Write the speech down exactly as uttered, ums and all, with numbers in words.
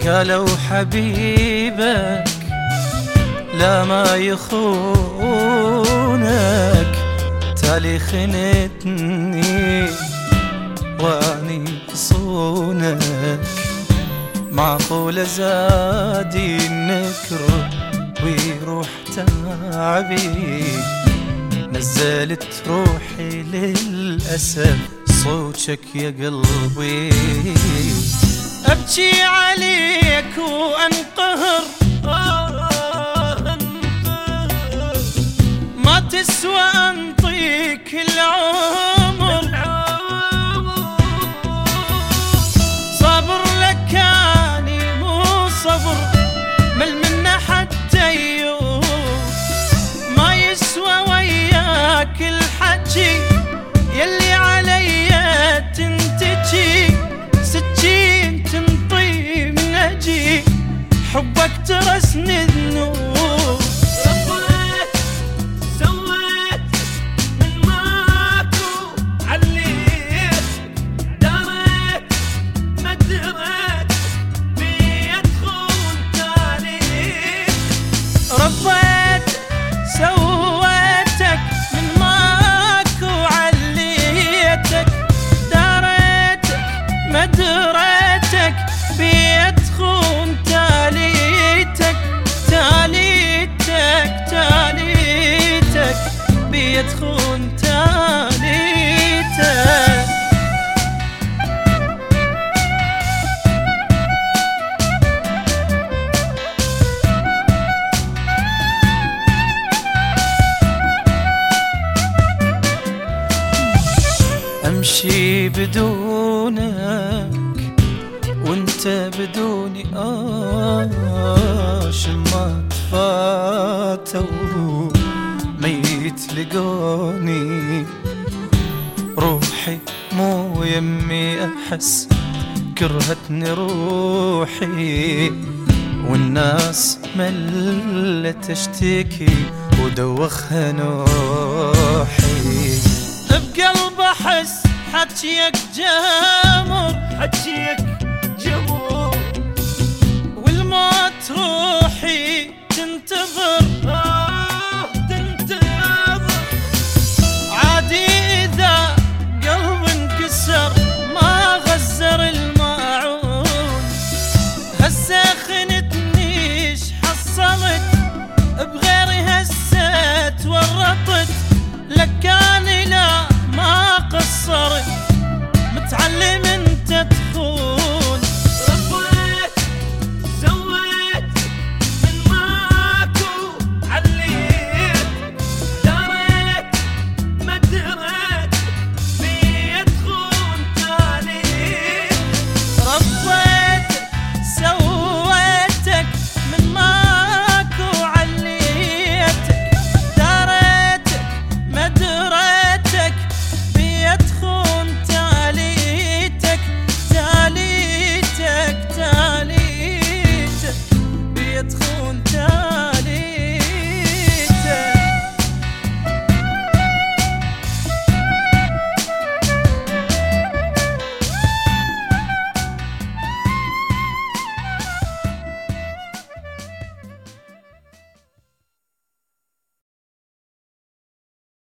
قالوا حبيبك لا ما يخونك، تالي خنتني واني صونك. معقولة زادي النكر ويروح تعبي، نزلت روحي للأسف صوتك يا قلبي. أبكي عليك وأنقهر، ما تسوى أنطيك العمر. صبر لك كاني مو صبر، مل منه حتى يوم. ما يسوى وياك الحكي يلي علي تنتجي، سكين تنطي من أجي، حبك ترسني ذنوب. ربيت سويتك من ماكو، عليتك داريتك ما دريتك، بيت خون تاليتك تاليتك تاليتك، بيت خون تاليتك. أمشي بدونك وانت بدوني، آه شمات فاتوا ميت لقوني. روحي مو يمي أحس كرهتني روحي، والناس ملت تشتكي ودوخها نوحي. بقلب أحس حكيك جاي